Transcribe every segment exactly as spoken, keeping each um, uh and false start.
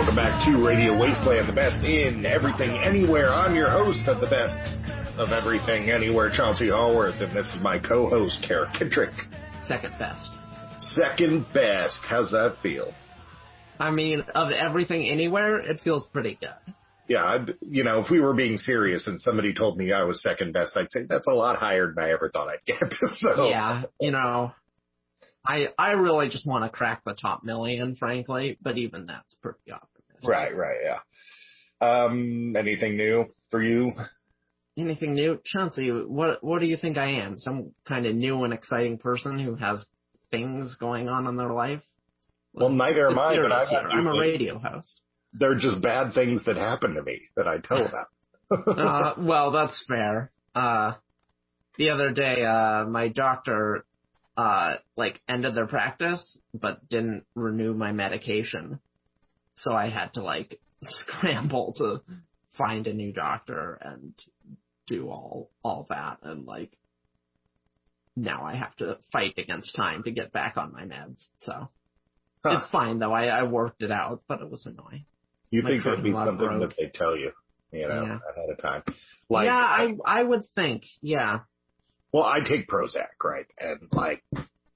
welcome back to Radio Wasteland, the best in everything, anywhere. I'm your host of the best of everything, anywhere, Chauncey Hallworth, and this is my co-host, Kara Kittrick. Second best. Second best. How's that feel? I mean, of everything, anywhere, it feels pretty good. Yeah, I'd, you know, if we were being serious and somebody told me I was second best, I'd say that's a lot higher than I ever thought I'd get. So. Yeah, you know, I I really just want to crack the top million, frankly, but even that's pretty optimistic. Right, right, yeah. Um, anything new for you? Anything new? Chauncey, what what do you think I am? Some kind of new and exciting person who has things going on in their life? Well, well neither am I, but I I'm a radio host. They're just bad things that happen to me that I tell about. uh, well, that's fair. Uh, the other day, uh, my doctor, uh, like ended their practice, but didn't renew my medication. So I had to like scramble to find a new doctor and do all, all that. And like, now I have to fight against time to get back on my meds. So huh. It's fine though. I, I worked it out, but it was annoying. You My think there'd be something broke. that they tell you, you know, yeah. ahead of time. Like, yeah, I I would think, yeah. Well, I take Prozac, right? And like,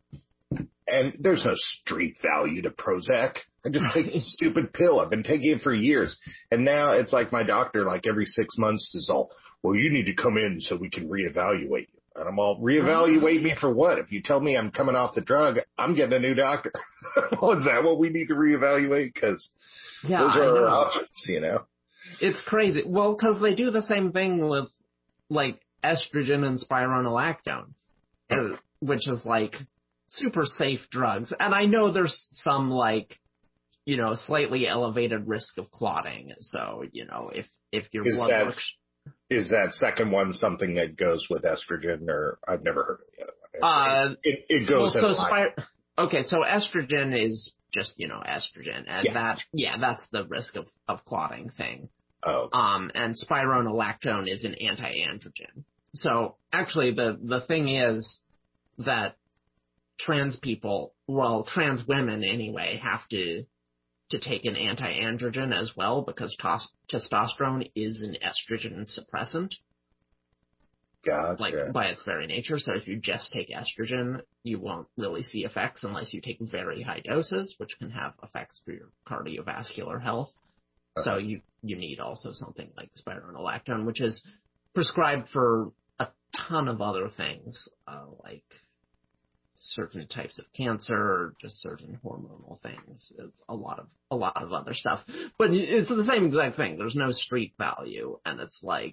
and there's no street value to Prozac. I just take a stupid pill. I've been taking it for years. And now it's like my doctor, like every six months is all, well, you need to come in so we can reevaluate you. And I'm all, reevaluate me for what? If you tell me I'm coming off the drug, I'm getting a new doctor. Well, is that what we need to reevaluate? Because yeah, those are our options, you know? It's crazy. Well, because they do the same thing with, like, estrogen and spironolactone, uh, which is, like, super safe drugs. And I know there's some, like, you know, slightly elevated risk of clotting. So, you know, if, if your is blood that, works... Is that second one something that goes with estrogen, or I've never heard of the other one? Uh, it, it goes well, in so spir- Okay, so estrogen is just, you know, estrogen, and yeah. that, yeah, that's the risk of, of clotting thing. Oh. Um, and spironolactone is an anti-androgen. So actually, the the thing is that trans people, well, trans women anyway, have to to take an anti-androgen as well because tos- testosterone is an estrogen suppressant. Gotcha. Like, by its very nature. So if you just take estrogen, you won't really see effects unless you take very high doses, which can have effects for your cardiovascular health. Uh-huh. So you, you need also something like spironolactone, which is prescribed for a ton of other things, uh, like certain types of cancer or just certain hormonal things. It's a lot of, a lot of other stuff. But it's the same exact thing. There's no street value, and it's like,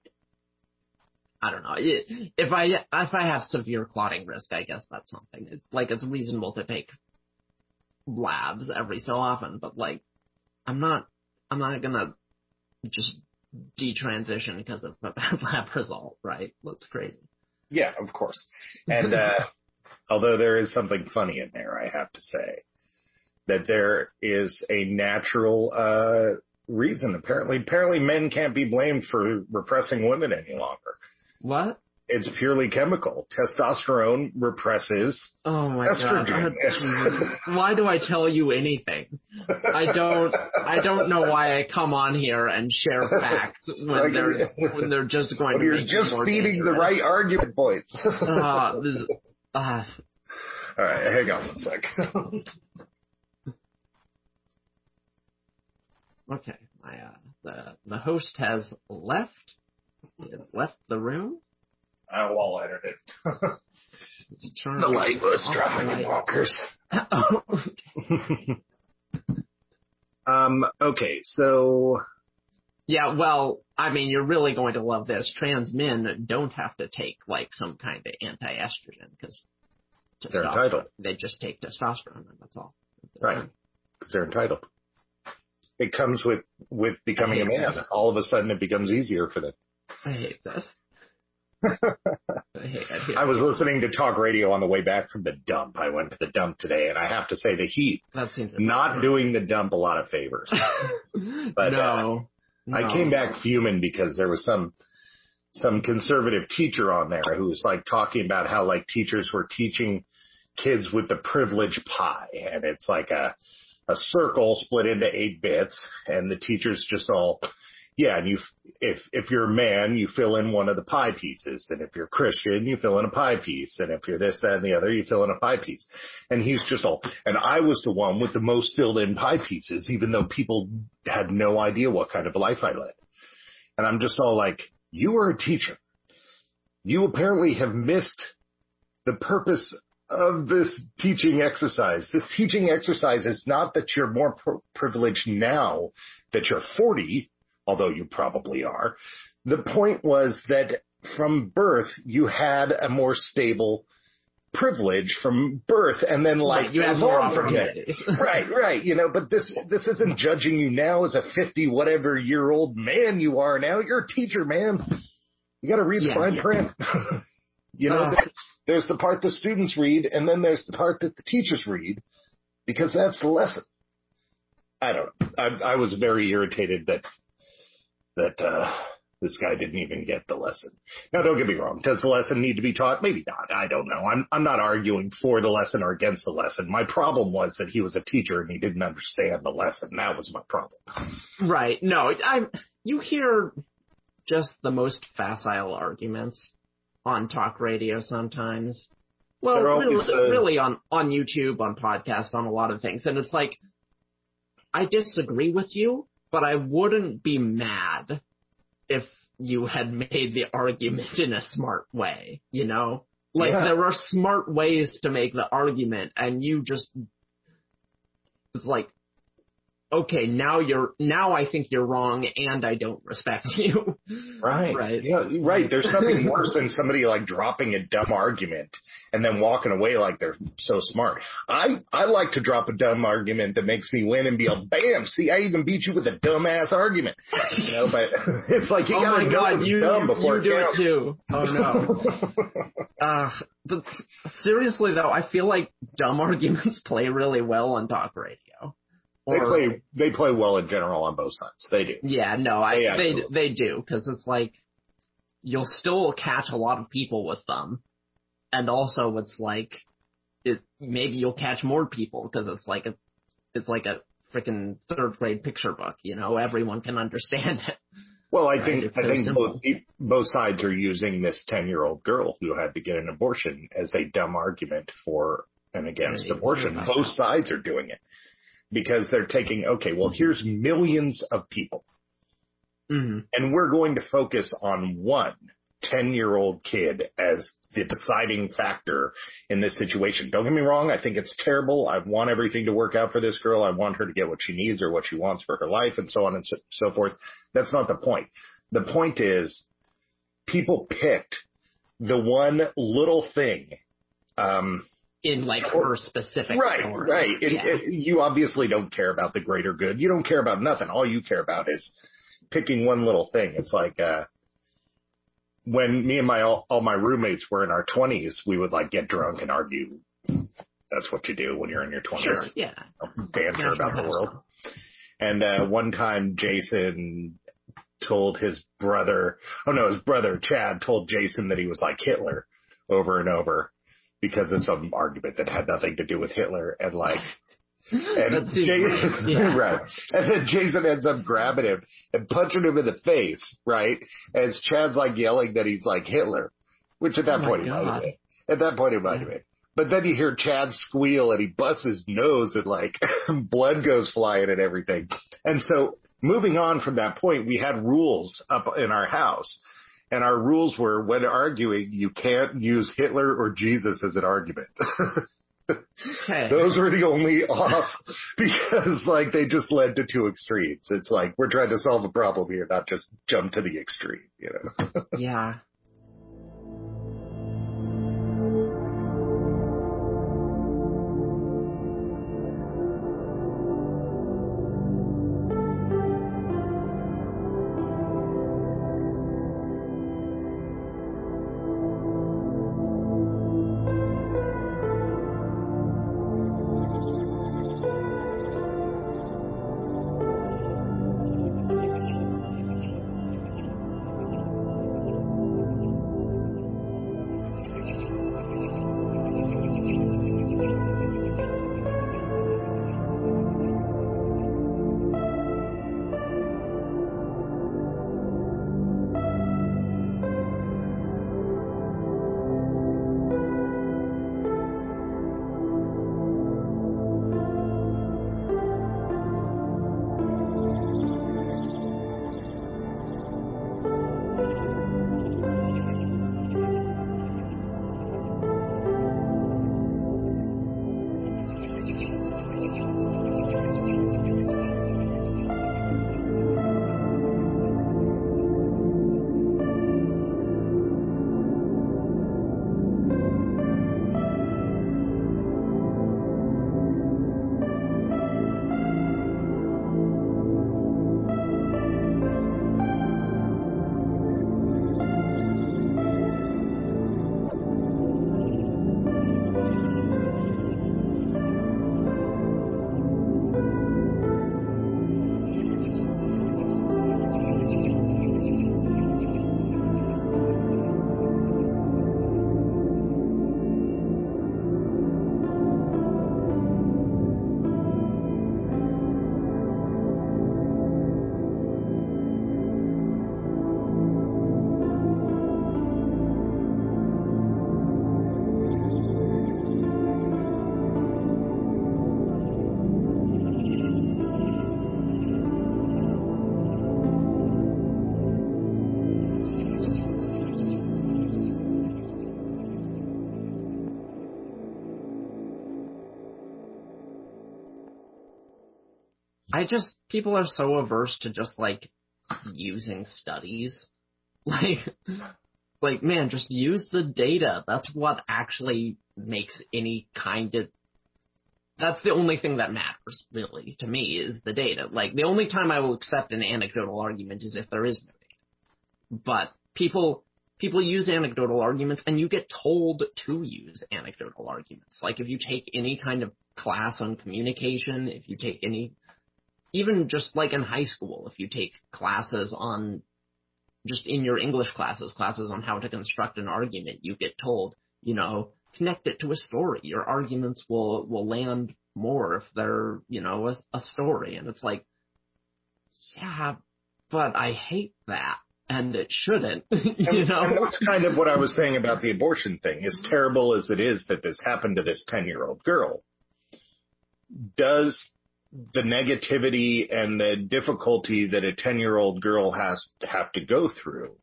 I don't know. If I if I have severe clotting risk, I guess that's something. It's like it's reasonable to take labs every so often, but like I'm not I'm not gonna just detransition because of a bad lab result, right? That's crazy. Yeah, of course. And uh, although there is something funny in there, I have to say that there is a natural uh, reason. Apparently, apparently men can't be blamed for repressing women any longer. What? It's purely chemical. Testosterone represses oh my estrogen. God. Why do I tell you anything? I don't. I don't know why I come on here and share facts when like, they're when they're just going to. You're make just more feeding dangerous. the right argument points. uh, this, uh, All right, hang on one sec. Okay, my uh, the the host has left. He has left the room. I wall entered it. The light was driving walkers. um. Okay, so. Yeah, well, I mean, you're really going to love this. Trans men don't have to take like some kind of anti-estrogen because they're entitled. They just take testosterone, and that's all. Right, because they're entitled. It comes with with becoming a man. This. All of a sudden, it becomes easier for them. I hate this. I, hate, I, hate I was listening to talk radio on the way back from the dump. I went to the dump today, and I have to say the heat that seems not weird. Doing the dump a lot of favors. But no, uh, no, I came back fuming because there was some some conservative teacher on there who was like talking about how like teachers were teaching kids with the privilege pie, and it's like a a circle split into eight bits, and the teachers just all, yeah, and you, if, if you're a man, you fill in one of the pie pieces, and if you're Christian, you fill in a pie piece, and if you're this, that, and the other, you fill in a pie piece. And he's just all, and I was the one with the most filled in pie pieces, even though people had no idea what kind of life I led. And I'm just all like, you are a teacher. You apparently have missed the purpose of this teaching exercise. This teaching exercise is not that you're more pr- privileged now that you're forty, although you probably are. The point was that from birth, you had a more stable privilege from birth, and then like right, you have more opportunities. right, right. You know, but this this isn't judging you now as a fifty whatever year old man you are now. You're a teacher, man. You got to read yeah, the fine yeah. print. you know, uh, there's the part the students read, and then there's the part that the teachers read, because that's the lesson. I don't know. I, I was very irritated that that uh, this guy didn't even get the lesson. Now, don't get me wrong. Does the lesson need to be taught? Maybe not. I don't know. I'm I'm not arguing for the lesson or against the lesson. My problem was that he was a teacher and he didn't understand the lesson. That was my problem. Right. No, I. You hear just the most facile arguments on talk radio sometimes. Well, really, uh, really on, on YouTube, on podcasts, on a lot of things. And it's like, I disagree with you, but I wouldn't be mad if you had made the argument in a smart way, you know? Like, yeah. There are smart ways to make the argument, and you just, it's like, okay, now you're, now I think you're wrong and I don't respect you. Right. Right. Yeah, right. There's nothing worse than somebody like dropping a dumb argument and then walking away like they're so smart. I, I like to drop a dumb argument that makes me win and be like, bam, see, I even beat you with a dumbass argument. You know, but it's like you oh gotta my know God, it's you, dumb you, before you it do counts. it too. Oh no. uh, but seriously though, I feel like dumb arguments play really well on talk radio. They Or, play they play well in general on both sides. They do. Yeah, no, I they they, they do, because it's like you'll still catch a lot of people with them, and also it's like it maybe you'll catch more people because it's like a it's like a freaking third grade picture book, you know, everyone can understand it. Well, I right? think It's I so think simple. both both sides are using this ten-year-old girl who had to get an abortion as a dumb argument for and against abortion. Both that. sides are doing it. Because they're taking, okay, well, here's millions of people. Mm-hmm. And we're going to focus on one ten-year-old kid as the deciding factor in this situation. Don't get me wrong. I think it's terrible. I want everything to work out for this girl. I want her to get what she needs or what she wants for her life and so on and so, so forth. That's not the point. The point is people picked the one little thing, um, in like her specific right, story. Right, right. Yeah. You obviously don't care about the greater good. You don't care about nothing. All you care about is picking one little thing. It's like uh, when me and my all, all my roommates were in our twenties, we would like get drunk and argue. That's what you do when you're in your twenties. Sure, yeah. Banter about the world. And uh, one time, Jason told his brother, oh no, his brother Chad told Jason that he was like Hitler over and over. Because of some argument that had nothing to do with Hitler, and like, and Jason, yeah. right, and then Jason ends up grabbing him and punching him in the face, right? As Chad's like yelling that he's like Hitler, which at that oh point he might have been. At that point he might have been. But then you hear Chad squeal and he busts his nose and like blood goes flying and everything. And so moving on from that point, we had rules up in our house. And our rules were, when arguing, you can't use Hitler or Jesus as an argument. Okay. Those were the only off, because, like, they just led to two extremes. It's like, we're trying to solve a problem here, not just jump to the extreme, you know? Yeah. I just, people are so averse to just, like, using studies. Like, like, man, just use the data. That's what actually makes any kind of, that's the only thing that matters, really, to me, is the data. Like, the only time I will accept an anecdotal argument is if there is no data. But people, people use anecdotal arguments, and you get told to use anecdotal arguments. Like, if you take any kind of class on communication, if you take any, even just like in high school, if you take classes on, just in your English classes, classes on how to construct an argument, you get told, you know, connect it to a story. Your arguments will, will land more if they're, you know, a, a story. And it's like, yeah, but I hate that. And it shouldn't, you and, know? And that's kind of what I was saying about the abortion thing. As terrible as it is that this happened to this ten-year-old girl, does the negativity and the difficulty that a ten-year-old girl has to have to go through,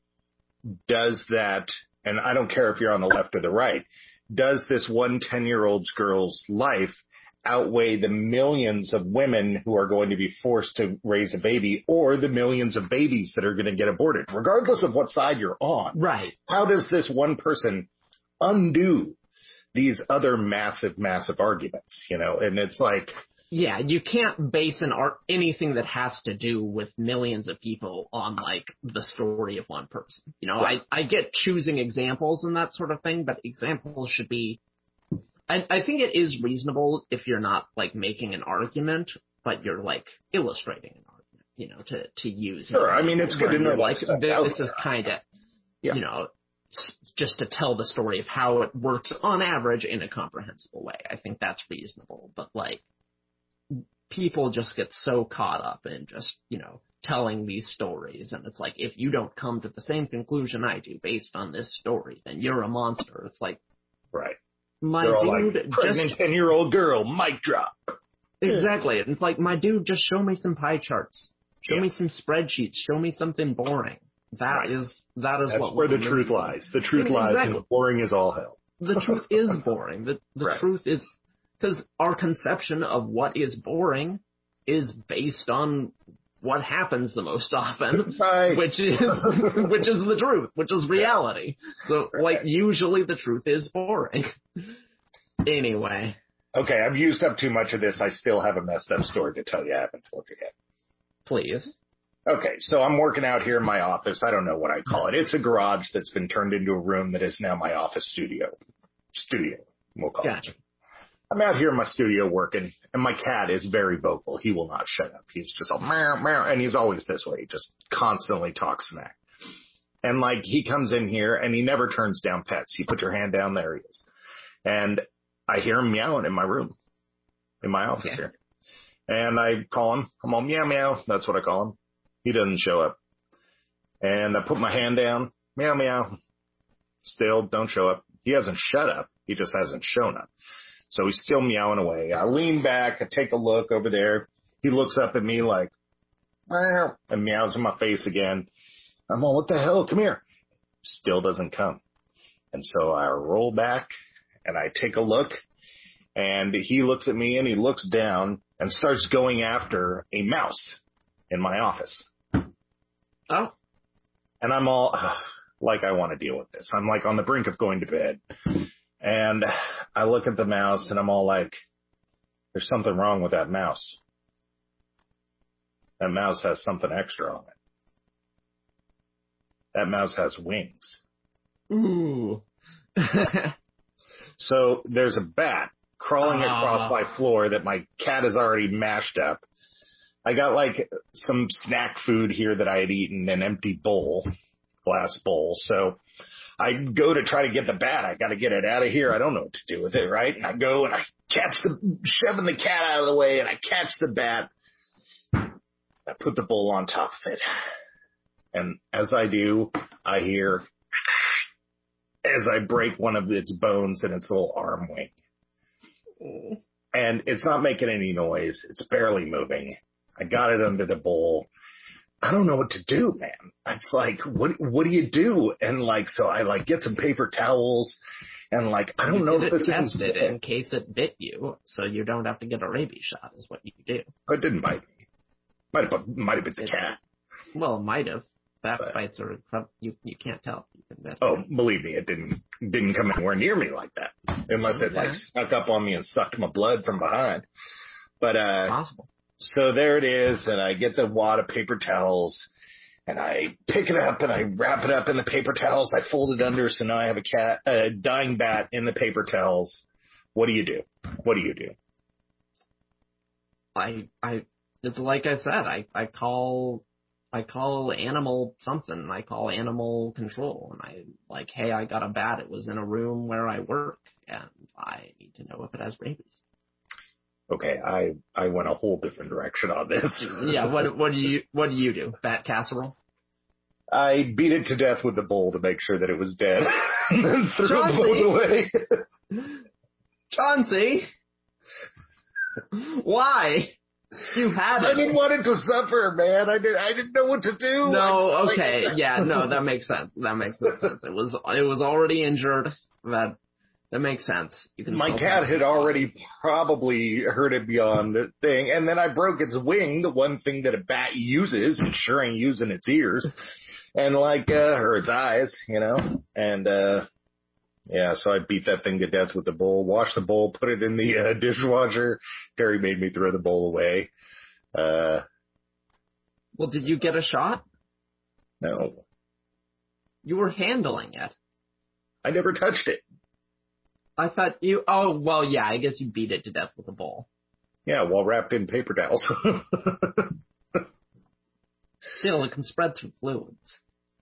does that, and I don't care if you're on the left or the right, does this one ten-year-old girl's life outweigh the millions of women who are going to be forced to raise a baby, or the millions of babies that are going to get aborted, regardless of what side you're on? Right. How does this one person undo these other massive, massive arguments, you know? And it's like, yeah, you can't base an art anything that has to do with millions of people on, like, the story of one person. You know, I, I get choosing examples and that sort of thing, but examples should be, I, I think it is reasonable if you're not, like, making an argument, but you're, like, illustrating an argument, you know, to, to use. Sure, I mean, it's good to know, like, that's this, out this is kind of, yeah. you know, just to tell the story of how it works on average in a comprehensible way. I think that's reasonable, but, like, people just get so caught up in just, you know, telling these stories. And it's like, if you don't come to the same conclusion I do based on this story, then you're a monster. It's like, right. My They're dude, like, pregnant just ten-year-old girl, mic drop. Exactly. And it's like, my dude, just show me some pie charts. Show yeah. me some spreadsheets. Show me something boring. That right. is, that is That's what where the truth lies. The truth exactly. lies in boring as all hell. The truth is boring. The, the right. truth is, because our conception of what is boring is based on what happens the most often, right. which is which is the truth, which is reality. So, right. like, usually the truth is boring. Anyway. Okay, I've used up too much of this. I still have a messed up story to tell you. I haven't told you yet. Please. Okay, so I'm working out here in my office. I don't know what I call it. It's a garage that's been turned into a room that is now my office studio. Studio, we'll call gotcha. it. I'm out here in my studio working, and my cat is very vocal. He will not shut up. He's just all meow, meow, and he's always this way. He just constantly talks smack. And, like, he comes in here, and he never turns down pets. You put your hand down, there he is. And I hear him meowing in my room, in my office okay. here. And I call him. I'm all meow, meow. That's what I call him. He doesn't show up. And I put my hand down, meow, meow. Still don't show up. He hasn't shut up. He just hasn't shown up. So he's still meowing away. I lean back. I take a look over there. He looks up at me like, meow, and meows in my face again. I'm all, what the hell? Come here. Still doesn't come. And so I roll back and I take a look, and he looks at me and he looks down and starts going after a mouse in my office. Oh. And I'm all like, I want to deal with this. I'm like on the brink of going to bed. And I look at the mouse and I'm all like, there's something wrong with that mouse. That mouse has something extra on it. That mouse has wings. Ooh. So there's a bat crawling uh. across my floor that my cat has already mashed up. I got like some snack food here that I had eaten, an empty bowl, glass bowl. So I go to try to get the bat. I got to get it out of here. I don't know what to do with it, right? And I go and I catch the, shoving the cat out of the way, and I catch the bat. I put the bowl on top of it. And as I do, I hear as I break one of its bones in its little arm wing. And it's not making any noise. It's barely moving. I got it under the bowl. I don't know what to do, man. It's like, what what do you do? And like, so I like get some paper towels And like, I don't you know if didn't this test is it in case it bit you, so you don't have to get a rabies shot. Is what you do. It didn't bite me. Might have, might have been the It, cat. well, it might have. Bat But, bites are you you can't tell. You can bet. oh, believe me, it didn't didn't come anywhere near me like that, unless it like Okay. snuck up on me and sucked my blood from behind. But uh, Possible. so there it is, and I get the wad of paper towels, and I pick it up and I wrap it up in the paper towels. I fold it under, so now I have a cat, a dying bat in the paper towels. What do you do? What do you do? I I it's like I said. I I call. I call animal something. I call animal control, and I like, hey, I got a bat. It was in a room where I work, and I need to know if it has rabies. Okay, I I went a whole different direction on this. Yeah, what what do you what do you do? Bat casserole? I beat it to death with the bowl to make sure that it was dead, and then threw Chauncey! the bowl away. Chauncey, why? You had it. I didn't want it to suffer, man. I didn't. I didn't know what to do. No, I, okay, like, yeah, no, that makes sense. That makes sense. It was it was already injured. That that makes sense. You can my still cat find had it. already probably hurt it beyond the thing, and then I broke its wing, the one thing that a bat uses. It sure ain't using its ears, and like uh, or its eyes, you know, and. uh Yeah, so I beat that thing to death with the bowl, washed the bowl, put it in the uh, dishwasher. Terry made me throw the bowl away. Uh, Well, did you get a shot? no, You were handling it. I never touched it. I thought you. Oh, well, yeah. I guess you beat it to death with a bowl. Yeah, while wrapped in paper towels. Still, it can spread through fluids.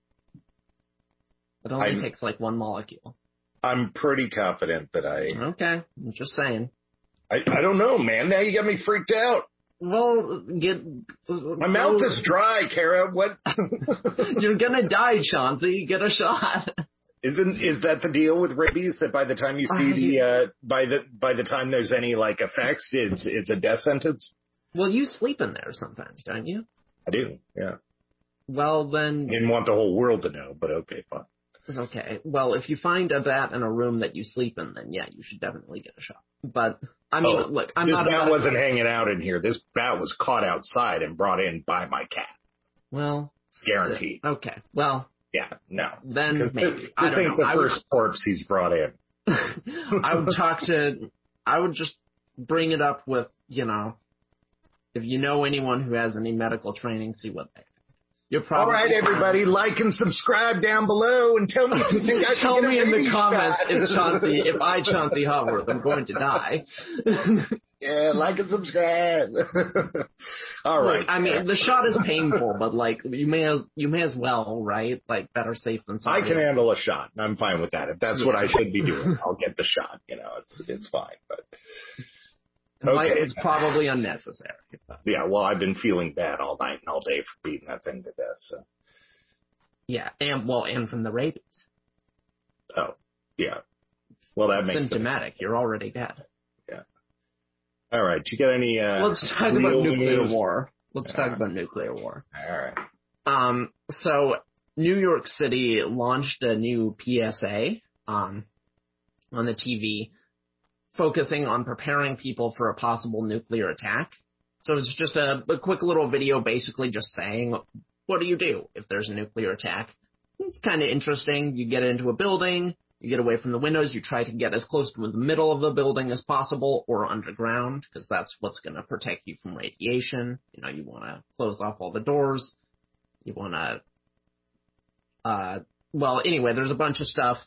It only I'm, takes like one molecule. I'm pretty confident that I. Okay, I'm just saying. I, I don't know, man. Now you got me freaked out. Well, get. My mouth is dry, Kara. What? You're gonna die, Chauncey. Get a shot. Isn't is that the deal with rabies? That by the time you see the uh, by the by the time there's any like effects, it's it's a death sentence. Well, you sleep in there sometimes, don't you? I do. Yeah. Well, then. Didn't want the whole world to know, but okay, fine. Okay. Well, if you find a bat in a room that you sleep in, then yeah, you should definitely get a shot. But I mean, oh, look, I'm this not. bat about wasn't hanging out in here. This bat was caught outside and brought in by my cat. Well, Guaranteed. Okay. Well. Yeah. No. Then maybe. This, I this don't ain't know. the I first would, corpse he's brought in. I would talk to. I would just bring it up with, you know, if you know anyone who has any medical training, see what they think. You're probably all right, everybody, like and subscribe down below and tell me if you think I tell should get me a in the rabies comments shot. if Chauncey, if I Chauncey Hopworth, I'm going to die. Yeah, like and subscribe. All right. Look, I mean, the shot is painful, but like you may as you may as well, right? Like better safe than sorry. I can handle a shot. I'm fine with that. If that's Yeah. what I should be doing, I'll get the shot. You know, it's it's fine. But Like, okay. it's probably unnecessary. But. Yeah, well, I've been feeling bad all night and all day for beating that thing to death. So. Yeah, and well, and from the rabies. Oh, yeah. Well, that makes symptomatic. Sense. You're already dead. Yeah. All right. You got any? Uh, Let's talk about nuclear news? war. Let's all talk right. about nuclear war. All right. Um. So New York City launched a new P S A um on the T V, focusing on preparing people for a possible nuclear attack. So it's just a, a quick little video basically just saying, what do you do if there's a nuclear attack? It's kind of interesting. You get into a building, you get away from the windows, you try to get as close to the middle of the building as possible or underground, because that's what's going to protect you from radiation. You know, you want to close off all the doors. You want to, uh, well, anyway, there's a bunch of stuff.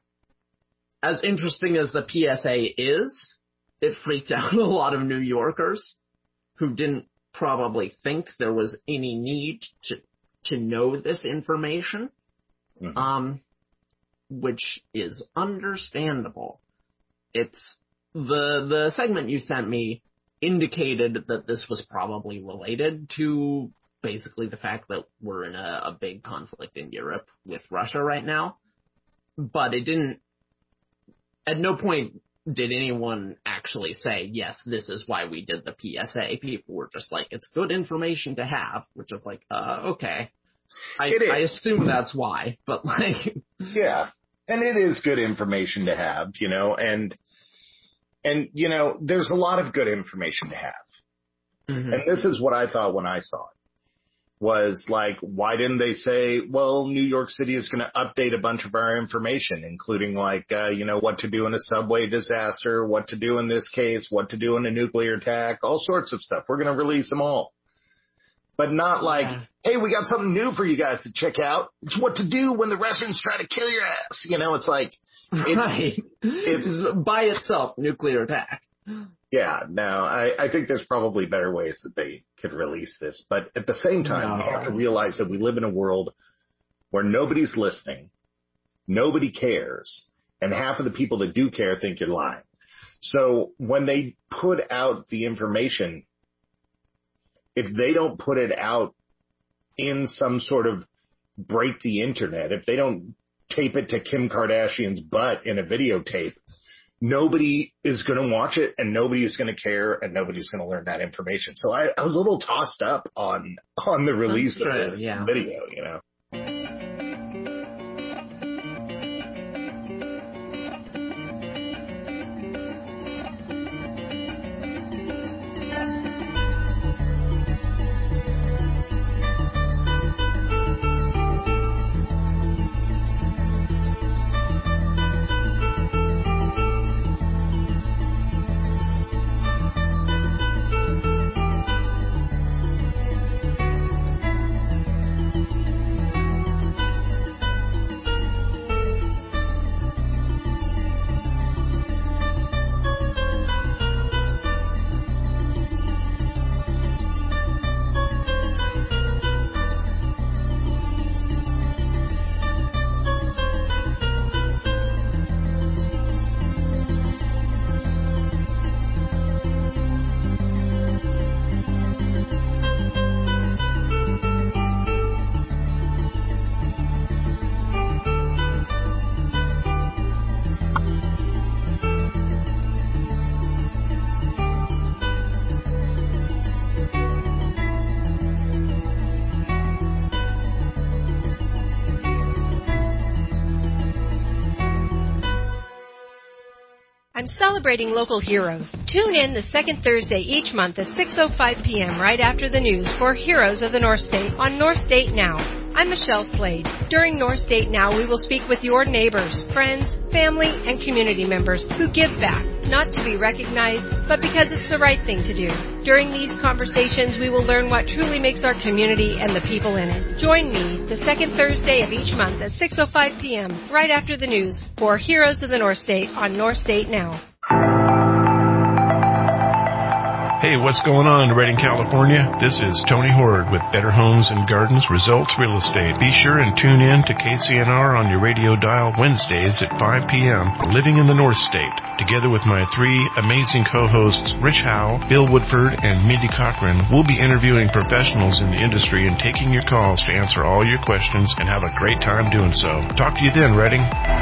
As interesting as the P S A is, it freaked out a lot of New Yorkers who didn't probably think there was any need to to know this information, mm-hmm. um, which is understandable. It's the the segment you sent me indicated that this was probably related to basically the fact that we're in a, a big conflict in Europe with Russia right now, but it didn't. At no point did anyone actually say, yes, this is why we did the P S A. People were just like, it's good information to have, which is like, uh, okay. I, I assume that's why, but like... Yeah. And it is good information to have, you know, and, and, you know, there's a lot of good information to have. Mm-hmm. And this is what I thought when I saw it. Was like, why didn't they say, well, New York City is going to update a bunch of our information, including like, uh, you know, what to do in a subway disaster, what to do in this case, what to do in a nuclear attack, all sorts of stuff. We're going to release them all. But not like, yeah. hey, we got something new for you guys to check out. It's what to do when the Russians try to kill your ass. You know, it's like. It, right. It's by itself, nuclear attack. Yeah, no, I, I think there's probably better ways that they could release this. But at the same time, no. we have to realize that we live in a world where nobody's listening, nobody cares, and half of the people that do care think you're lying. So when they put out the information, if they don't put it out in some sort of break the internet, if they don't tape it to Kim Kardashian's butt in a videotape, nobody is going to watch it and nobody is going to care and nobody's going to learn that information. So I, I was a little tossed up on, on the release That's of true, this yeah. video, you know. I'm celebrating local heroes. Tune in the second Thursday each month at six oh five p.m. right after the news for Heroes of the North State on North State Now. I'm Michelle Slade. During North State Now, we will speak with your neighbors, friends, family, and community members who give back, not to be recognized, but because it's the right thing to do. During these conversations, we will learn what truly makes our community and the people in it. Join me the second Thursday of each month at six oh five p.m. right after the news for Heroes of the North State on North State Now. Hey, what's going on in Redding, California? This is Tony Horde with Better Homes and Gardens Results Real Estate. Be sure and tune in to K C N R on your radio dial Wednesdays at five p.m. for Living in the North State. Together with my three amazing co-hosts, Rich Howe, Bill Woodford, and Mindy Cochran, we'll be interviewing professionals in the industry and taking your calls to answer all your questions and have a great time doing so. Talk to you then, Redding.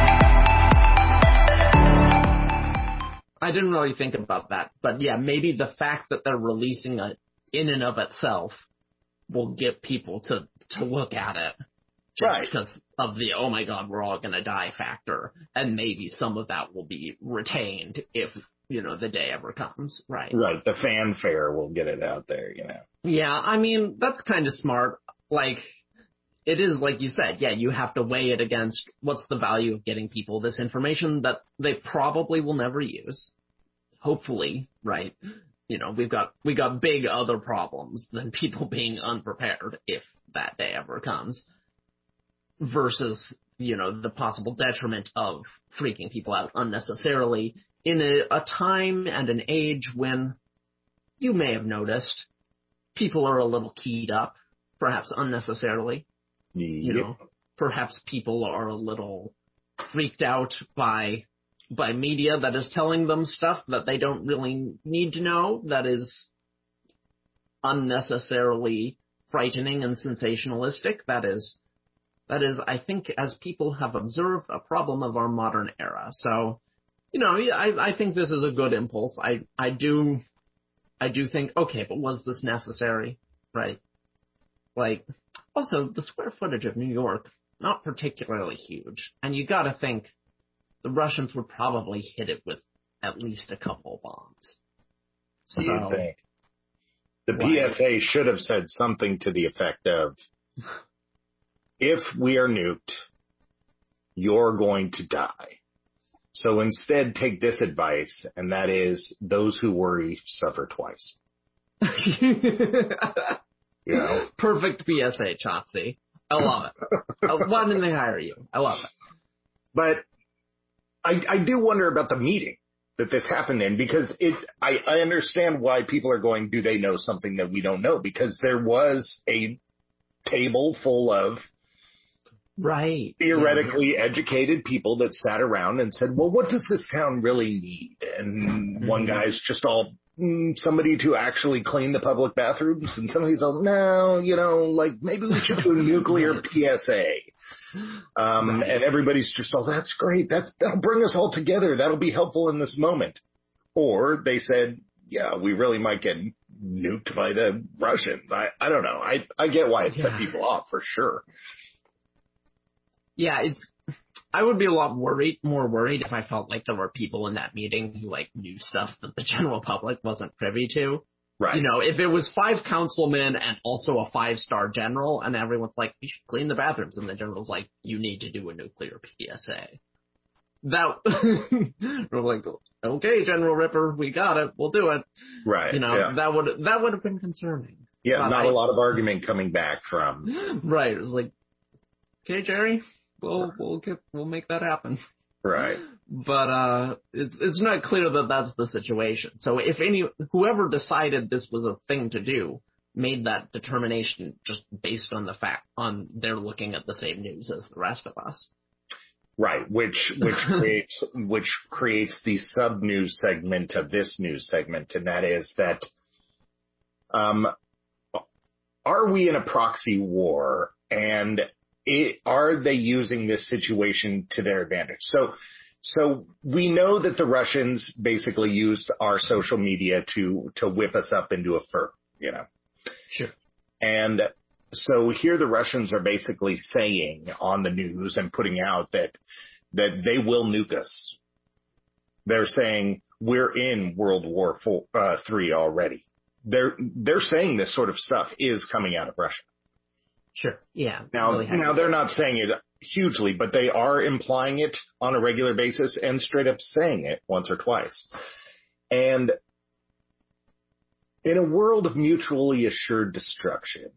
I didn't really think about that, but yeah, maybe the fact that they're releasing it in and of itself will get people to, to look at it just right. because of the, oh my God, we're all going to die factor. And maybe some of that will be retained if, you know, the day ever comes, right? Right, the fanfare will get it out there, you know. Yeah, I mean, that's kind of smart. Like, it is, like you said, yeah, you have to weigh it against what's the value of getting people this information that they probably will never use. Hopefully, right? You know, we've got, we got big other problems than people being unprepared if that day ever comes versus, you know, the possible detriment of freaking people out unnecessarily in a, a time and an age when you may have noticed people are a little keyed up, perhaps unnecessarily. Yep. You know, perhaps people are a little freaked out by by media that is telling them stuff that they don't really need to know, that is unnecessarily frightening and sensationalistic. That is, that is, I think, as people have observed, a problem of our modern era. So, you know, I, I think this is a good impulse. I, I do, I do think, okay, but was this necessary? Right? Like, also, the square footage of New York, not particularly huge. And you got to think the Russians would probably hit it with at least a couple bombs. Do you So, think? The why? P S A should have said something to the effect of, if we are nuked, you're going to die. So instead, take this advice, and that is, those who worry suffer twice. You know? Perfect P S A, Chauncey. I love it. Uh, Why didn't they hire you? I love it. But I, I do wonder about the meeting that this happened in, because it, I, I understand why people are going, do they know something that we don't know? Because there was a table full of Right. theoretically yeah. educated people that sat around and said, well, what does this town really need? And mm-hmm. one guy's just all, mm, somebody to actually clean the public bathrooms. And somebody's all, no, you know, like maybe we should do a nuclear P S A. Um, right. And everybody's just, oh, that's great. That's, that'll bring us all together. That'll be helpful in this moment. Or they said, yeah, we really might get nuked by the Russians. I, I don't know. I, I get why it yeah. set people off for sure. Yeah, it's, I would be a lot worried, more worried if I felt like there were people in that meeting who like knew stuff that the general public wasn't privy to. Right. You know, if it was five councilmen and also a five-star general and everyone's like, we should clean the bathrooms, and the general's like, you need to do a nuclear P S A. That, we're like, okay, General Ripper, we got it, we'll do it. Right. You know, yeah. that would, that would have been concerning. Yeah, but not I, a lot of argument coming back from. Right. It was like, okay, Jerry, we'll, we'll get, we'll make that happen. Right. But, uh, it's, it's not clear that that's the situation. So if any, whoever decided this was a thing to do made that determination just based on the fact, on they're looking at the same news as the rest of us. Right. Which, which creates, which creates the sub news segment of this news segment. And that is that, um, are we in a proxy war, and it, are they using this situation to their advantage? So, So we know that the Russians basically used our social media to, to whip us up into a fur, you know. Sure. And so here the Russians are basically saying on the news and putting out that, that they will nuke us. They're saying we're in World War Four, uh, three already. They're, they're saying this sort of stuff is coming out of Russia. Sure. Yeah. Now, really now they're not saying it hugely, but they are implying it on a regular basis and straight up saying it once or twice. And in a world of mutually assured destruction,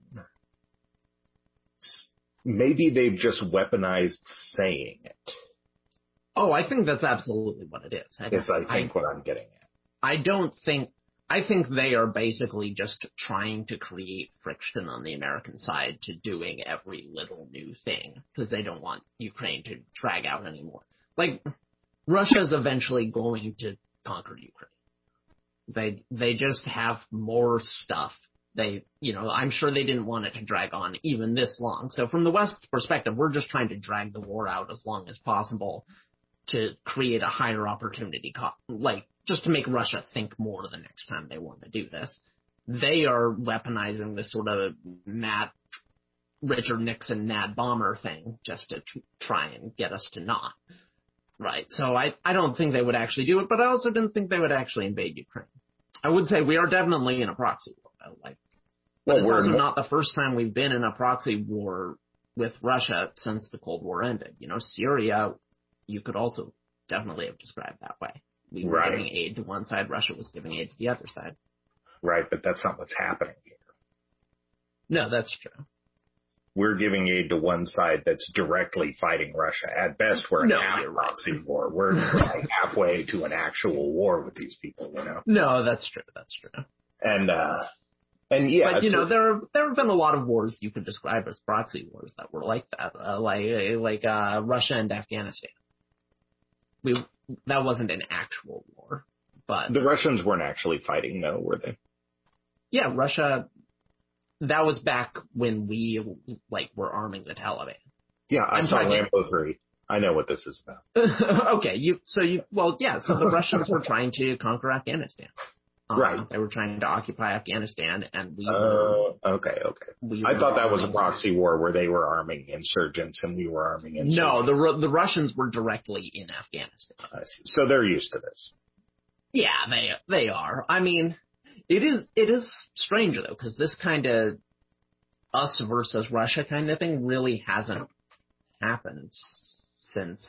maybe they've just weaponized saying it. Oh, I think that's absolutely what it is. I Yes, I think I, what I'm getting at. I don't think, I think they are basically just trying to create friction on the American side to doing every little new thing, because they don't want Ukraine to drag out anymore. Like, Russia's eventually going to conquer Ukraine. They, they just have more stuff. They, you know, I'm sure they didn't want it to drag on even this long. So from the West's perspective, we're just trying to drag the war out as long as possible to create a higher opportunity cost, like, just to make Russia think more the next time they want to do this. They are weaponizing this sort of Nat, Richard Nixon, Nad Bomber thing just to tr- try and get us to not. Right. So I, I don't think they would actually do it, but I also didn't think they would actually invade Ukraine. I would say we are definitely in a proxy war, though. Like, but well, it's also not the first time we've been in a proxy war with Russia since the Cold War ended. You know, Syria, you could also definitely have described that way. We were right. giving aid to one side, Russia was giving aid to the other side. Right, but that's not what's happening here. No, that's true. We're giving aid to one side that's directly fighting Russia. At best, we're in no, half proxy right. war. We're like halfway to an actual war with these people, you know? No, that's true, that's true. And, uh, and yeah. But, you so, know, there, there have been a lot of wars you could describe as proxy wars that were like that, uh, like, like, uh, Russia and Afghanistan. We, that wasn't an actual war, but... The Russians weren't actually fighting, though, were they? Yeah, Russia... That was back when we, like, were arming the Taliban. Yeah, I I'm saw talking... Rambo three. I know what this is about. Okay, you... So you... Well, yeah, so the Russians were trying to conquer Afghanistan. Um, right. They were trying to occupy Afghanistan, and we Oh, were... okay, okay. We I were thought that was a arming- proxy war where they were arming insurgents and we were arming insurgents. No, the Ru- the Russians were directly in Afghanistan. I see. So they're used to this. Yeah, they they are. I mean, it is it is strange though, because this kind of us versus Russia kind of thing really hasn't happened since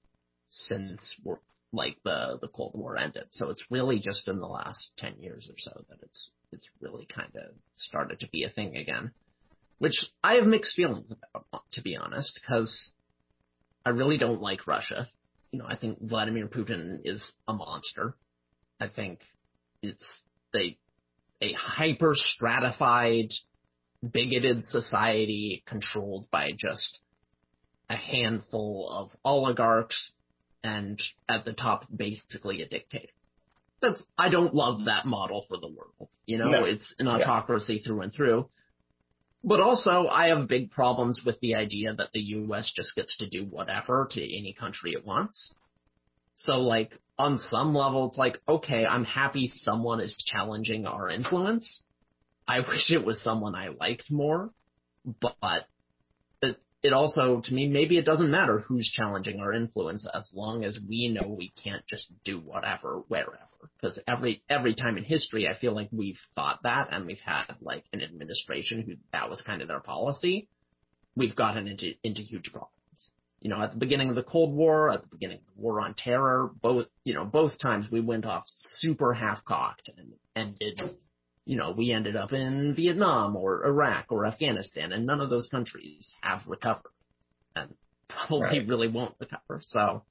since we're, like the the Cold War ended. So it's really just in the last ten years or so that it's it's really kind of started to be a thing again, which I have mixed feelings about, to be honest, because I really don't like Russia. You know, I think Vladimir Putin is a monster. I think it's a, a hyper-stratified, bigoted society controlled by just a handful of oligarchs and at the top basically a dictator. That's, I don't love that model for the world. You know, No. It's an autocracy yeah. through and through. But also, I have big problems with the idea that the U S just gets to do whatever to any country it wants. So, like, on some level, it's like, okay, I'm happy someone is challenging our influence. I wish it was someone I liked more. But it, it also, to me, maybe it doesn't matter who's challenging our influence as long as we know we can't just do whatever, wherever. Because every every time in history, I feel like we've thought that, and we've had, like, an administration who that was kind of their policy. We've gotten into into huge problems. You know, at the beginning of the Cold War, at the beginning of the War on Terror, both, you know, both times we went off super half-cocked and ended, you know, we ended up in Vietnam or Iraq or Afghanistan, and none of those countries have recovered and probably right. really won't recover. So,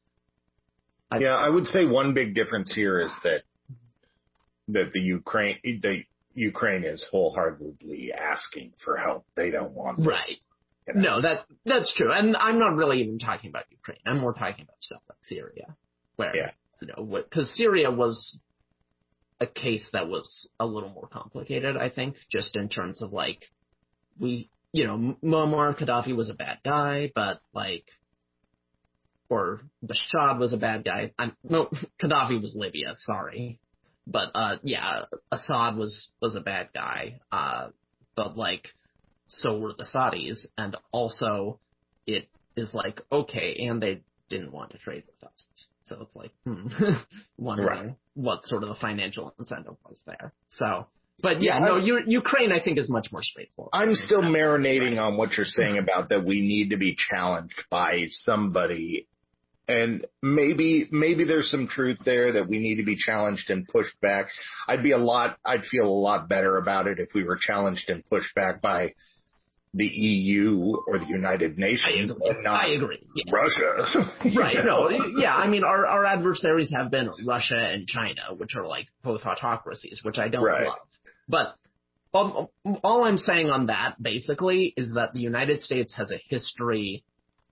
I, yeah, I would say one big difference here is that that the Ukraine, the Ukraine is wholeheartedly asking for help. They don't want this. Right. You know? No, that that's true, and I'm not really even talking about Ukraine. I'm more talking about stuff like Syria, where yeah. you know, because Syria was a case that was a little more complicated, I think, just in terms of like we, you know, Muammar Gaddafi was a bad guy, but like, or Bashar was a bad guy. I'm, no, Gaddafi was Libya, sorry, but uh, yeah, Assad was was a bad guy, uh, but like. So were the Saudis, and also it is like, okay, and they didn't want to trade with us. So it's like, hmm, wondering right. what sort of the financial incentive was there. So, but yeah, yeah no, you, Ukraine I think is much more straightforward. I'm still marinating on what you're saying about that we need to be challenged by somebody. And maybe, maybe there's some truth there that we need to be challenged and pushed back. I'd be a lot, I'd feel a lot better about it if we were challenged and pushed back by the E U or the United Nations and not I agree. Yeah. Russia. Right. No, yeah. I mean, our, our adversaries have been Russia and China, which are like both autocracies, which I don't right. love. But um, all I'm saying on that, basically, is that the United States has a history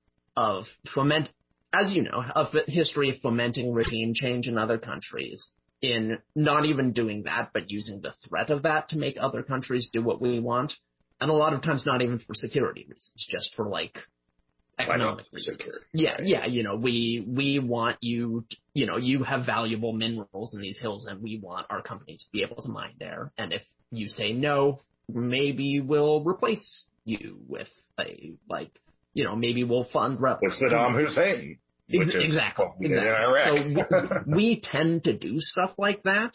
of foment, as you know, a history of fomenting regime change in other countries, in not even doing that, but using the threat of that to make other countries do what we want. And a lot of times not even for security reasons, just for like economic reasons. Security. Yeah, yeah, you know, we we want you, to, you know, you have valuable minerals in these hills and we want our companies to be able to mine there. And if you say no, maybe we'll replace you with a, like, you know, maybe we'll fund rebels. With Saddam Hussein. Which is exactly. what we exactly. did in Iraq. So we, we tend to do stuff like that.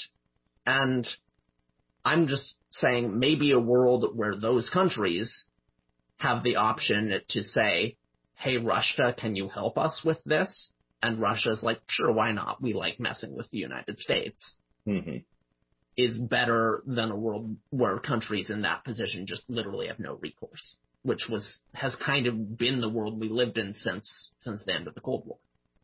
And I'm just saying maybe a world where those countries have the option to say, hey, Russia, can you help us with this? And Russia's like, sure, why not? We like messing with the United States. Mm-hmm. Is better than a world where countries in that position just literally have no recourse, which was has kind of been the world we lived in since since the end of the Cold War.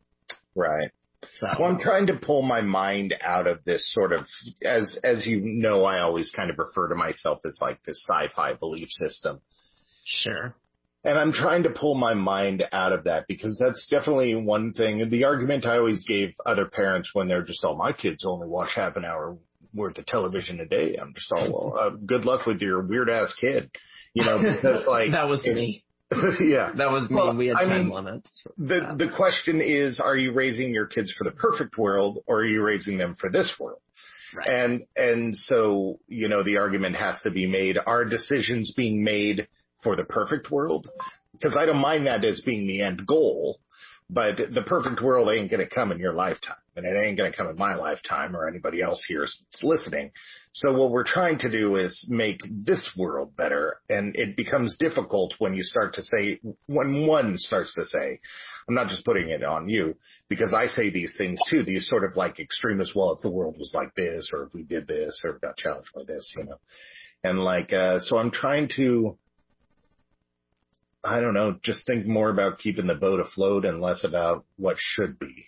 Right. So, well, I'm trying to pull my mind out of this sort of, as as you know, I always kind of refer to myself as like this sci-fi belief system. Sure. And I'm trying to pull my mind out of that because that's definitely one thing. The argument I always gave other parents when they're just, oh, my kids only watch half an hour worth of television a day. I'm just all, well, uh, good luck with your weird ass kid. You know, because like. That was it, me. Yeah. That was me. Well, we had I time mean, limits. The, the question is, are you raising your kids for the perfect world or are you raising them for this world? Right. And, and so, you know, the argument has to be made, are decisions being made for the perfect world? Because I don't mind that as being the end goal, but the perfect world ain't going to come in your lifetime, and it ain't going to come in my lifetime or anybody else here that's listening. So what we're trying to do is make this world better, and it becomes difficult when you start to say, when one starts to say, I'm not just putting it on you, because I say these things too, these sort of like extremists, well, if the world was like this, or if we did this, or got challenged by this, you know. And like, uh, so I'm trying to, I don't know, just think more about keeping the boat afloat and less about what should be.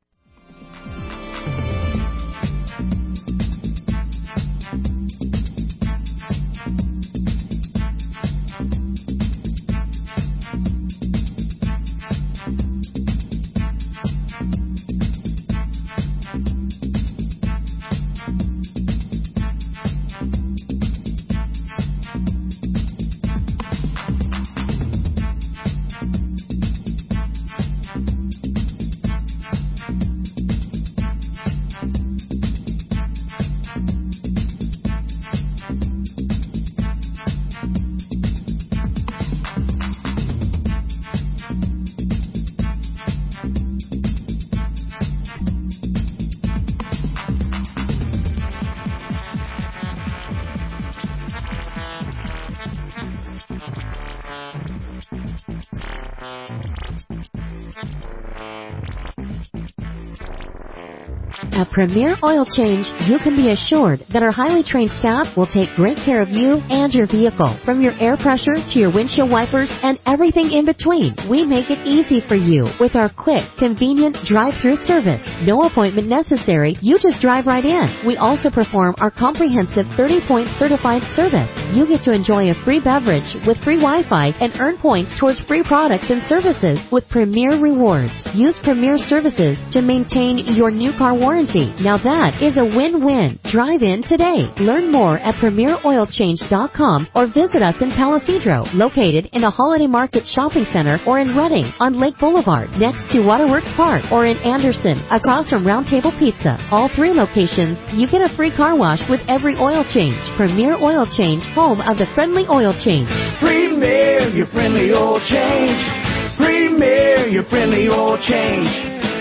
At Premier Oil Change, you can be assured that our highly trained staff will take great care of you and your vehicle. From your air pressure to your windshield wipers and everything in between, we make it easy for you with our quick, convenient drive-through service. No appointment necessary. You just drive right in. We also perform our comprehensive thirty-point certified service. You get to enjoy a free beverage with free Wi-Fi and earn points towards free products and services with Premier Rewards. Use Premier Services to maintain your new car warranty. Now that is a win-win. Drive in today. Learn more at premier oil change dot com or visit us in Palisadro, located in the Holiday Market Shopping Center, or in Redding on Lake Boulevard next to Waterworks Park, or in Anderson across from Round Table Pizza. All three locations, you get a free car wash with every oil change. Premier Oil Change, home of the friendly oil change. Premier, your friendly oil change. Premier, your friendly oil change.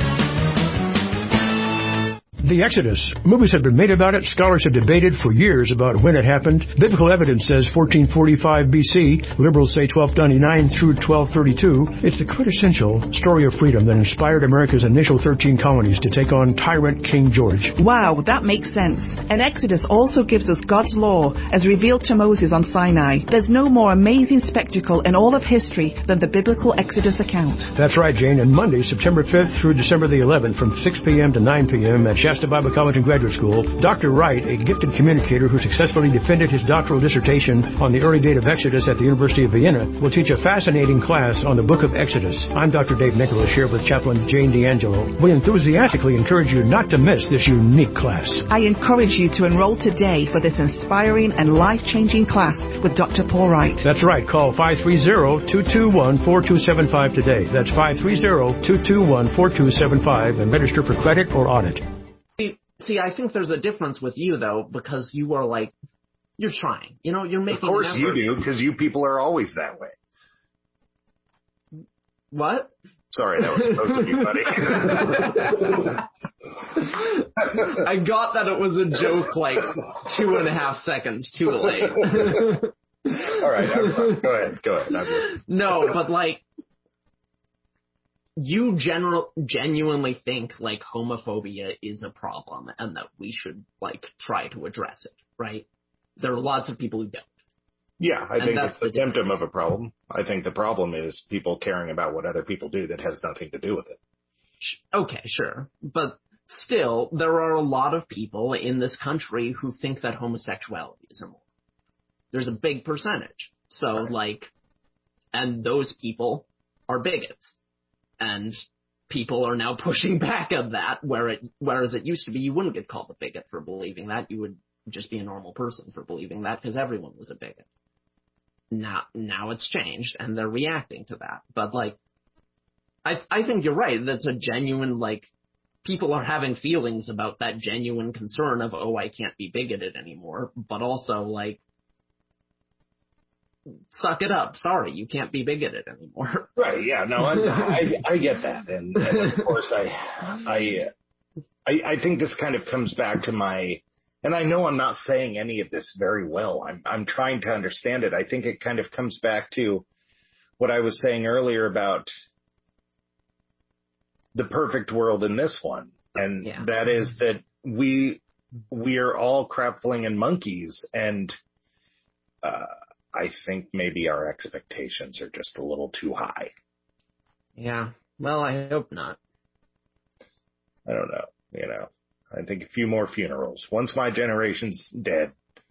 The Exodus. Movies have been made about it. Scholars have debated for years about when it happened. Biblical evidence says fourteen forty-five B C. Liberals say twelve ninety-nine through twelve thirty-two. It's the quintessential story of freedom that inspired America's initial thirteen colonies to take on tyrant King George. Wow, that makes sense. And Exodus also gives us God's law as revealed to Moses on Sinai. There's no more amazing spectacle in all of history than the biblical Exodus account. That's right, Jane. And Monday, September fifth through December the eleventh from six p.m. to nine p.m. at Shasta Bible College and Graduate School, Doctor Wright, a gifted communicator who successfully defended his doctoral dissertation on the early date of Exodus at the University of Vienna, will teach a fascinating class on the book of Exodus. I'm Doctor Dave Nicholas here with Chaplain Jane D'Angelo. We enthusiastically encourage you not to miss this unique class. I encourage you to enroll today for this inspiring and life-changing class with Doctor Paul Wright. That's right. Call five three zero, two two one, four two seven five today. That's five three zero, two two one, four two seven five and register for credit or audit. See, I think there's a difference with you, though, because you are like, you're trying. You know, you're making Of course an you effort. do, because you people are always that way. What? Sorry, that was supposed to be funny. I got that it was a joke like two and a half seconds too late. All right, I'm fine. Go ahead, go ahead. I'm good. No, but like, you general genuinely think like homophobia is a problem and that we should like try to address it, right? There are lots of people who don't. Yeah, I And think that's it's the the difference. symptom of a problem. I think the problem is people caring about what other people do that has nothing to do with it. Sh- Okay, sure. But still, there are a lot of people in this country who think that homosexuality is immoral. There's a big percentage. So, Right. like, and those people are bigots. And people are now pushing back at that, where it, whereas it used to be you wouldn't get called a bigot for believing that. You would just be a normal person for believing that because everyone was a bigot. Now, now it's changed, and they're reacting to that. But, like, I I think you're right. That's a genuine, like, people are having feelings about that genuine concern of, oh, I can't be bigoted anymore, but also, like, suck it up. Sorry, you can't be bigoted anymore. Right, yeah, no, I, I, I get that. And, and of course, I, I, I, I think this kind of comes back to my, and I know I'm not saying any of this very well. I'm, I'm trying to understand it. I think it kind of comes back to what I was saying earlier about the perfect world in this one. And yeah. that is that we, we are all crapfling and monkeys. And, uh, I think maybe our expectations are just a little too high. Yeah. Well, I hope not. I don't know. You know, I think a few more funerals. Once my generation's dead,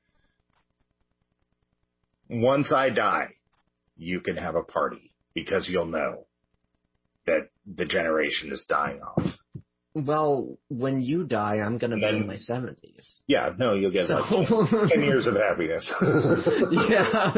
once I die, you can have a party because you'll know that the generation is dying off. Well, when you die, I'm going to be in my seventies. Yeah, no, you'll get so. like ten years of happiness. Yeah.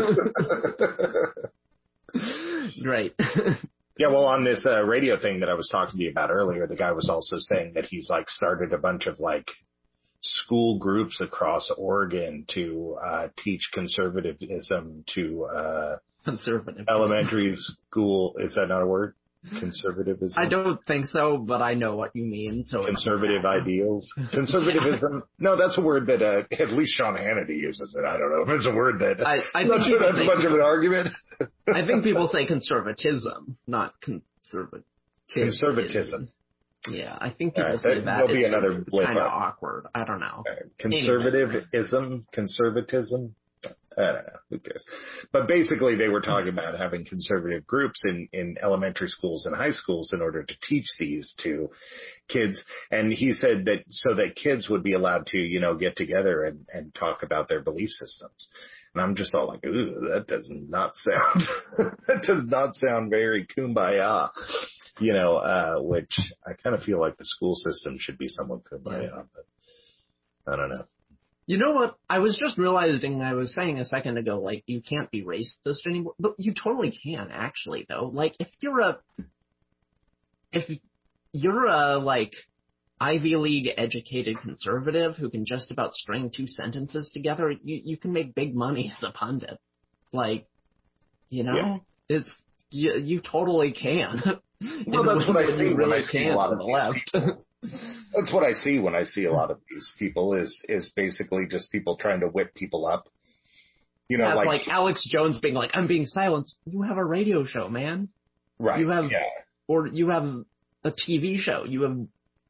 Great. Yeah, well, on this uh, radio thing that I was talking to you about earlier, the guy was also saying that he's like started a bunch of like school groups across Oregon to uh, teach conservatism to uh, Conservative. elementary school. Is that not a word? Conservatism? I don't think so, but I know what you mean. So Conservative ideals. Conservatism. Yeah. No, that's a word that uh, at least Sean Hannity uses it. I don't know if it's a word that. I, I I'm not sure that's much of an argument. I think people say conservatism, not conservatism. Conservatism. Yeah, I think people right, say that. that. There'll be another blip kind of up. awkward. I don't know. Right. Conservatism, anyway. Conservatism. I don't know. Who cares? But basically, they were talking about having conservative groups in, in elementary schools and high schools in order to teach these to kids. And he said that so that kids would be allowed to, you know, get together and, and talk about their belief systems. And I'm just all like, ooh, that does not sound, that does not sound very kumbaya, you know, uh, which I kind of feel like the school system should be somewhat kumbaya, yeah. but I don't know. You know what? I was just realizing I was saying a second ago, like, you can't be racist anymore. But you totally can, actually, though. Like, if you're a, if you're a, like, Ivy League educated conservative who can just about string two sentences together, you, you can make big money as a pundit. Like, you know? Yeah. It's, you, you totally can. Well, that's what I see when I see a lot of the left. That's what I see when I see a lot of these people is is basically just people trying to whip people up. You know, yeah, like, like Alex Jones being like, I'm being silenced. You have a radio show, man. Right. You have, yeah. or you have a T V show. You have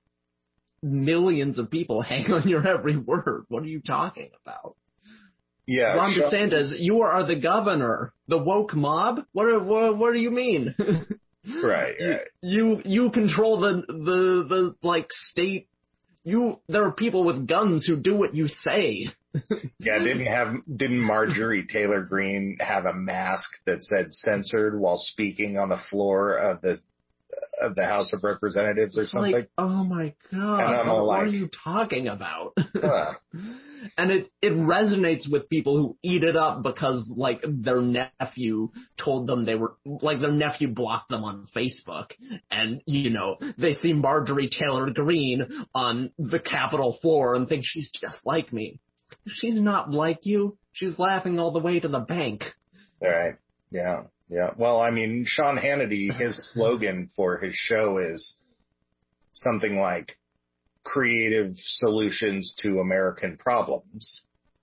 millions of people hang on your every word. What are you talking about? Yeah. Ron sure. DeSantis, you are the governor. The woke mob? What, are, what, what do you mean? Right, right. You, you you control the the the like state. You there are people with guns who do what you say. Yeah, didn't have didn't Marjorie Taylor Greene have a mask that said censored while speaking on the floor of the of the House of Representatives or it's something? Like, oh my god! What like, are you talking about? Uh, and it it resonates with people who eat it up because like their nephew told them they were like their nephew blocked them on Facebook, and you know they see Marjorie Taylor Greene on the Capitol floor and think she's just like me. She's not like you. She's laughing all the way to the bank. All right. Yeah. Yeah. Well, I mean, Sean Hannity, his slogan for his show is something like creative solutions to American problems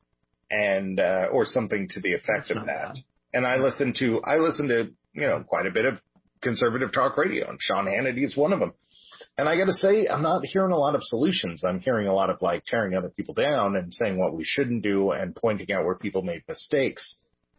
and, uh, or something to the effect That's of that. Bad. And I listen to, I listen to, you know, quite a bit of conservative talk radio, and Sean Hannity is one of them. And I got to say, I'm not hearing a lot of solutions. I'm hearing a lot of like tearing other people down and saying what we shouldn't do and pointing out where people made mistakes.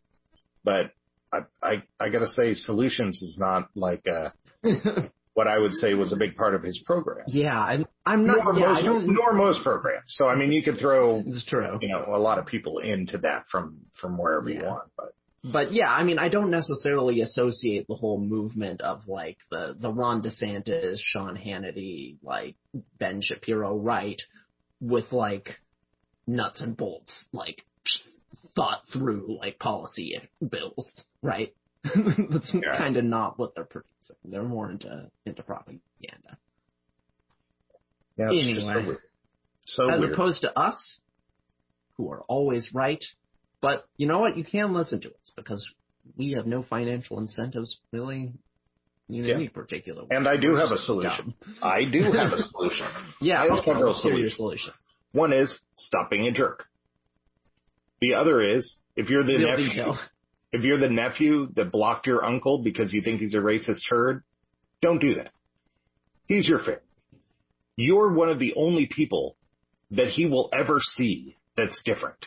But I, I, I got to say, solutions is not like uh, what I would say was a big part of his program. Yeah, I'm, I'm not. Nor, yeah, most, I don't, nor most programs. So I mean, you could throw, it's true. You know, a lot of people into that from from wherever yeah. you want. But but yeah, I mean, I don't necessarily associate the whole movement of like the the Ron DeSantis, Sean Hannity, like Ben Shapiro right with like nuts and bolts, like thought through like policy bills, right? That's yeah. kind of not what they're producing. They're more into into propaganda. Yeah, it's Anyway. just so weird. So As weird. opposed to us, who are always right. But you know what? You can listen to us because we have no financial incentives really in Yeah. any particular way. And I do We're have a just solution. dumb. I do have a solution. Yeah, I also have a let's hear your solution. solution. One is stop being a jerk. The other is if you're the Real nephew, detail. if you're the nephew that blocked your uncle because you think he's a racist turd, don't do that. He's your family. You're one of the only people that he will ever see that's different.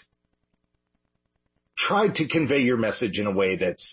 Try to convey your message in a way that's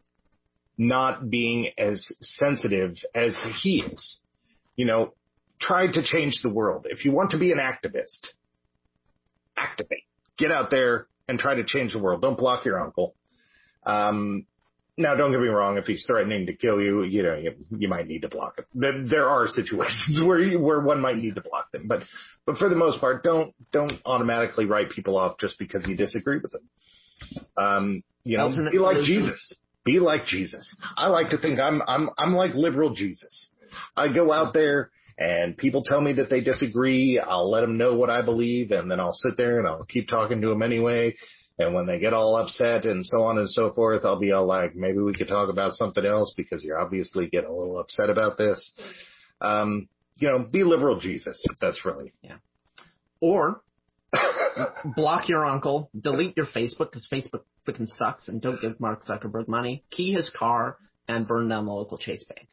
not being as sensitive as he is. You know, try to change the world. If you want to be an activist, activate. Get out there and try to change the world. Don't block your uncle. Um, now, don't get me wrong. If he's threatening to kill you, you know, you, you might need to block him. There, there are situations where you, where one might need to block them, but but for the most part, don't don't automatically write people off just because you disagree with them. Um, you know, Alternate be like solutions. Jesus. Be like Jesus. I like to think I'm I'm I'm like liberal Jesus. I go out there and people tell me that they disagree. I'll let them know what I believe, and then I'll sit there and I'll keep talking to them anyway. And when they get all upset and so on and so forth, I'll be all like, maybe we could talk about something else because you're obviously getting a little upset about this. Um, you know, be liberal Jesus, if that's really. Yeah. Or block your uncle, delete your Facebook because Facebook freaking sucks, and don't give Mark Zuckerberg money. Key his car and burn down the local Chase Bank.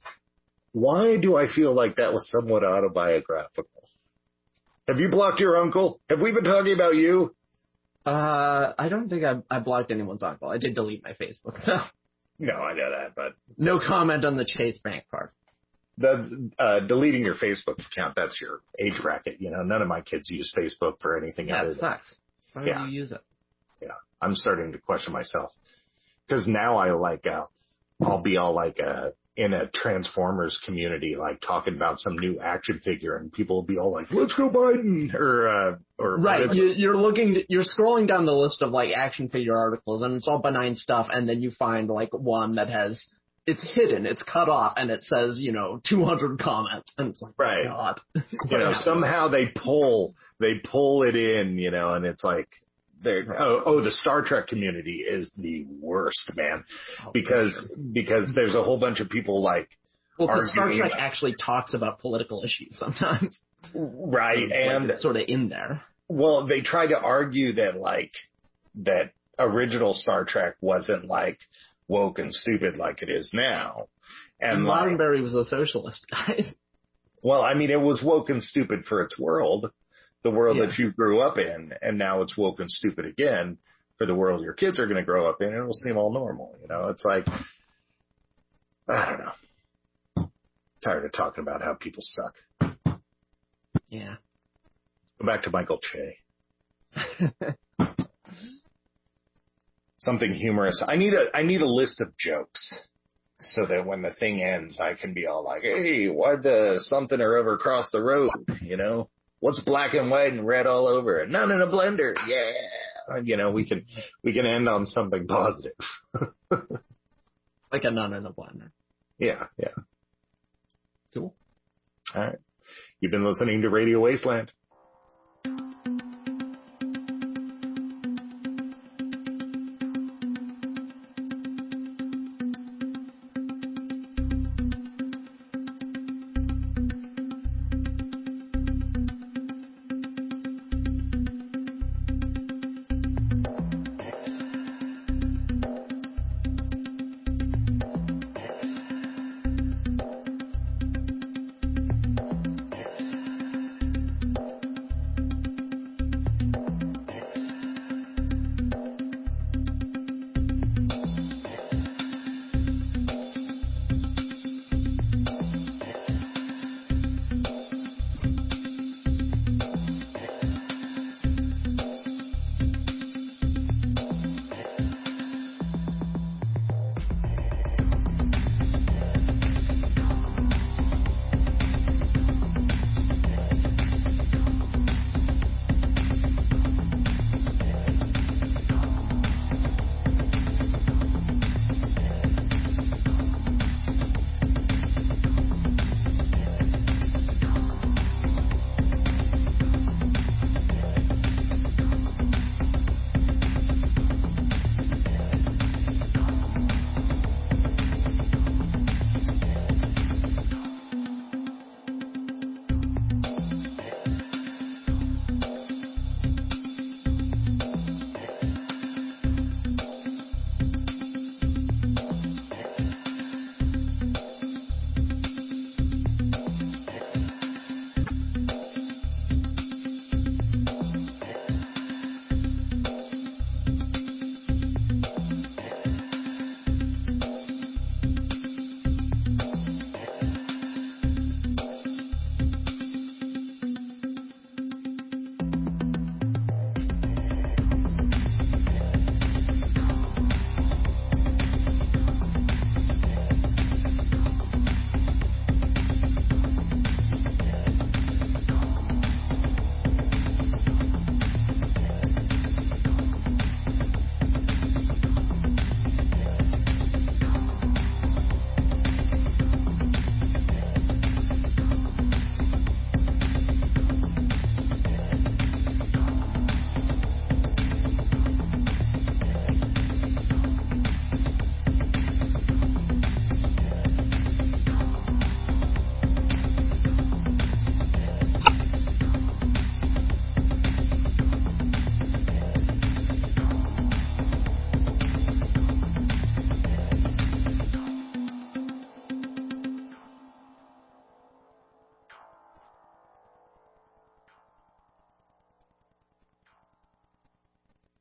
Why do I feel like that was somewhat autobiographical? Have you blocked your uncle? Have we been talking about you? Uh, I don't think I, I blocked anyone's uncle. I did delete my Facebook. No, I know that, but No comment on the Chase Bank part. the uh, deleting your Facebook account, that's your age bracket. You know, none of my kids use Facebook for anything Yeah, other it than, sucks. Why Yeah. do you use it? yeah, I'm starting to question myself because now I like, uh, I'll be all like, uh, in a Transformers community, like talking about some new action figure, and people will be all like, let's go Biden, or, uh, or, Right, you, you're looking, you're scrolling down the list of like action figure articles, and it's all benign stuff, and then you find like one that has, it's hidden, it's cut off, and it says, you know, two hundred comments, and it's like, Right. God. you know, somehow they pull, they pull it in, you know, and it's like, they're, oh, oh, the Star Trek community is the worst, man, because, because there's a whole bunch of people like, Well, because Star arguing Trek about- actually talks about political issues sometimes. right, Like, and it's sort of in there. well, they try to argue that like, that original Star Trek wasn't like woke and stupid like it is now. And And like, Roddenberry was a socialist guy. well, I mean, it was woke and stupid for its world, the world Yeah. that you grew up in, and now it's woke and stupid again for the world your kids are going to grow up in, and it will seem all normal. You know, it's like, I don't know. Tired of talking about how people suck. Yeah. Go back to Michael Che. Something humorous. I need a, I need a list of jokes so that when the thing ends, I can be all like, hey, why'd the something or other cross the road? You know, what's black and white and red all over it? None in a blender. Yeah. You know, we can, we can end on something positive. Like a nun in a blender. Yeah. Yeah. Cool. All right. You've been listening to Radio Wasteland.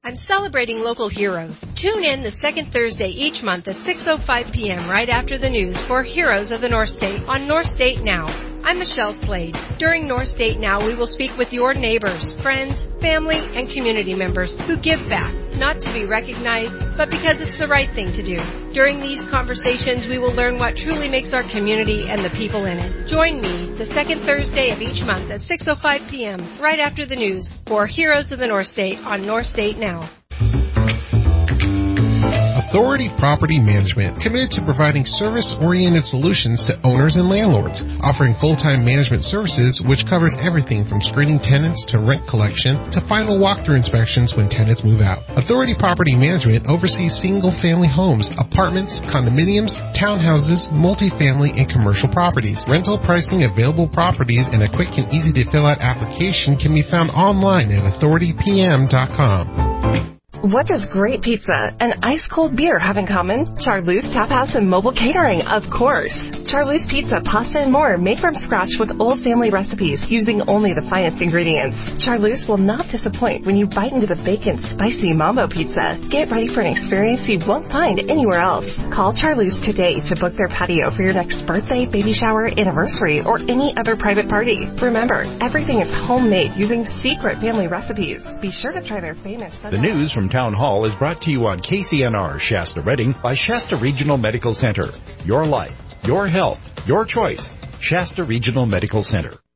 I'm celebrating local heroes. Tune in the second Thursday each month at six oh five p.m. right after the news for Heroes of the North State on North State Now. I'm Michelle Slade. During North State Now, we will speak with your neighbors, friends, family, and community members who give back, not to be recognized, but because it's the right thing to do. During these conversations, we will learn what truly makes our community and the people in it. Join me the second Thursday of each month at six oh five p.m. right after the news for Heroes of the North State on North State Now. Authority Property Management, committed to providing service-oriented solutions to owners and landlords, offering full-time management services which covers everything from screening tenants to rent collection to final walkthrough inspections when tenants move out. Authority Property Management oversees single-family homes, apartments, condominiums, townhouses, multifamily, and commercial properties. Rental pricing, available properties, and a quick and easy-to-fill-out application can be found online at authority p m dot com. What does great pizza and ice-cold beer have in common? Charlie's Tap House and Mobile Catering, of course. Charlie's Pizza, pasta, and more made from scratch with old family recipes using only the finest ingredients. Charlie's will not disappoint when you bite into the bacon spicy mambo pizza. Get ready for an experience you won't find anywhere else. Call Charlie's today to book their patio for your next birthday, baby shower, anniversary, or any other private party. Remember, everything is homemade using secret family recipes. Be sure to try their famous... The news from Town Hall is brought to you on K C N R Shasta Redding by Shasta Regional Medical Center. Your life, your health, your choice. Shasta Regional Medical Center.